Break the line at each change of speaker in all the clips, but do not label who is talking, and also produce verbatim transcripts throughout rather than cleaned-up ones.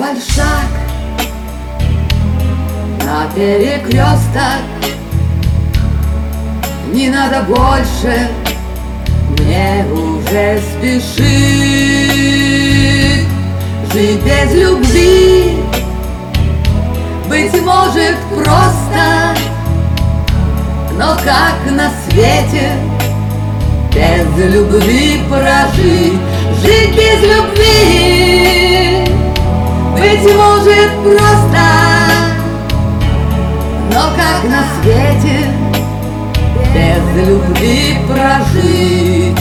шаг на перекресток. Не надо больше мне уже спешить. Жить без любви, быть может, просто, но как на свете без любви прожить? Жить без любви, быть может, просто, но как на свете без любви прожить?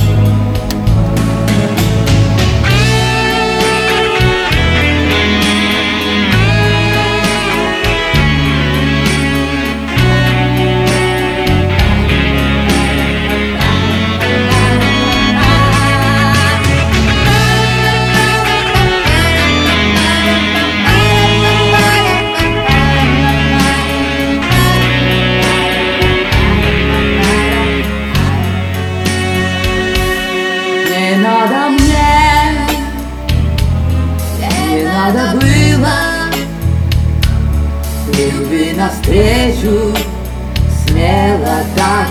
Не надо мне, не надо было любви навстречу смело так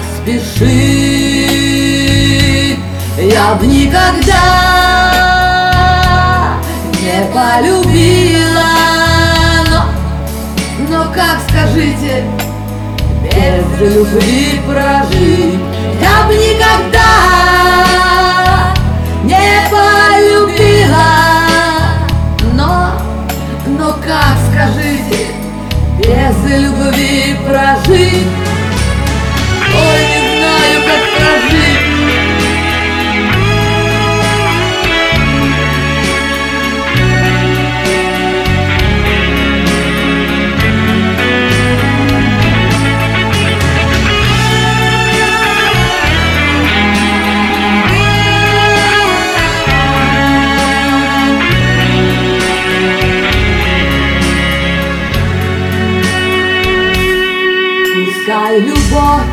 спешить. Я б никогда не полюбила, но, но как, скажите, без любви прожить? Я б никогда не полюбила, но, но как, скажите, без любви прожить? Ой, не знаю, как прожить. Пускай любовь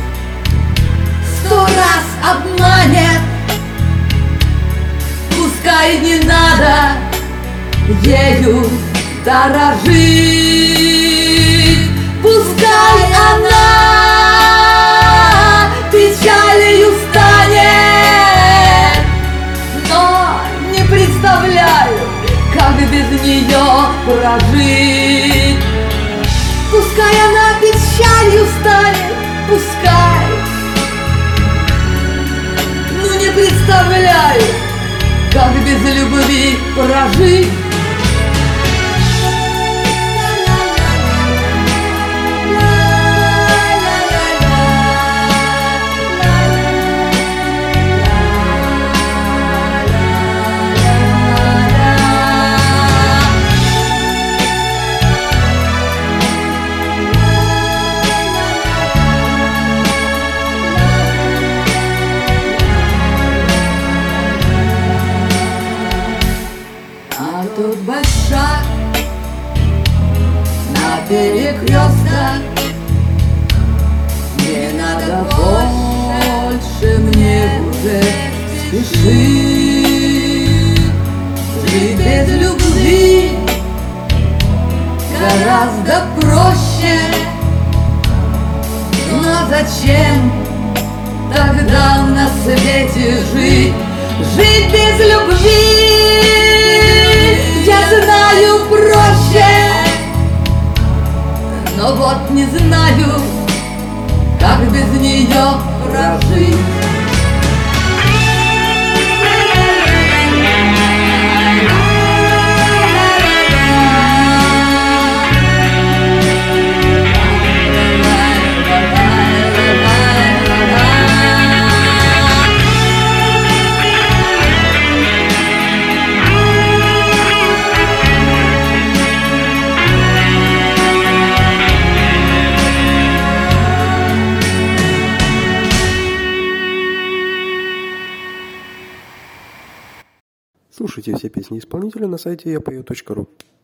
сто раз обманет, пускай не надо ею дорожить, пускай она печалью станет, но не представляю, как без нее прожить. Пускай она печалью станет, пускай, ну не представляю, как без любви прожить. А тут большак на перекресток. Не надо больше мне уже спешить. Жить без любви гораздо проще, но зачем тогда на свете жить? Жить без любви, я знаю, проще, но вот не знаю, как без нее прожить.
Слушайте все песни исполнителя на сайте я пою точка ру.